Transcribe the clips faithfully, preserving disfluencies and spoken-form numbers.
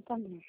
Santander.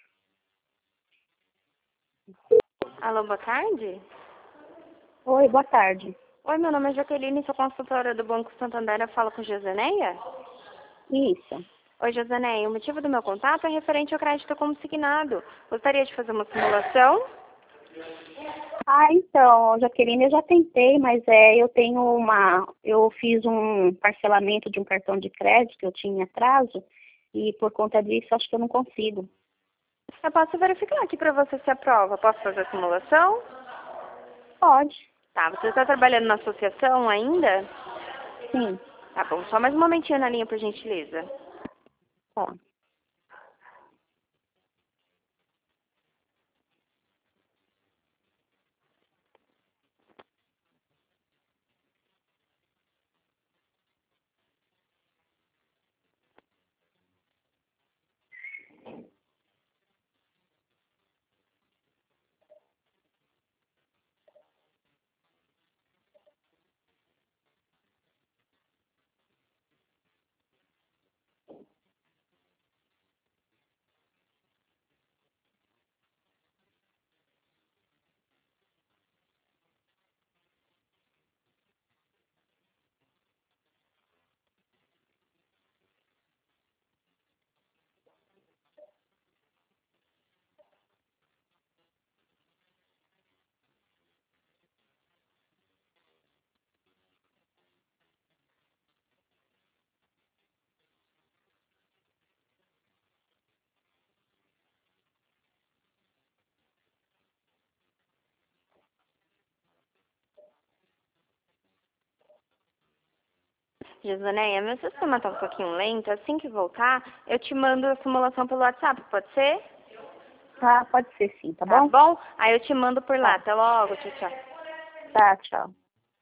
Alô, boa tarde? Oi, boa tarde. Oi, meu nome é Jaqueline, sou consultora do Banco Santander, eu falo com Joseneia? Isso. Oi, Joseneia, o motivo do meu contato é referente ao crédito consignado. Gostaria de fazer uma simulação? Ah, então, Jaqueline, eu já tentei, mas é, eu tenho uma, eu fiz um parcelamento de um cartão de crédito, eu tinha atraso, e por conta disso acho que eu não consigo. Eu posso verificar aqui para você se aprova. Posso fazer a simulação? Pode, Tá, você está trabalhando na associação ainda? sim, Tá bom, só mais um momentinho na linha, por gentileza. tá. Joseneia, meu sistema está um pouquinho lento. Assim que voltar, eu te mando a simulação pelo WhatsApp, pode ser? Tá, pode ser sim, tá Tá bom? bom? Aí eu te mando por lá. Tá, Até logo. Tchau, tchau. tá, tchau.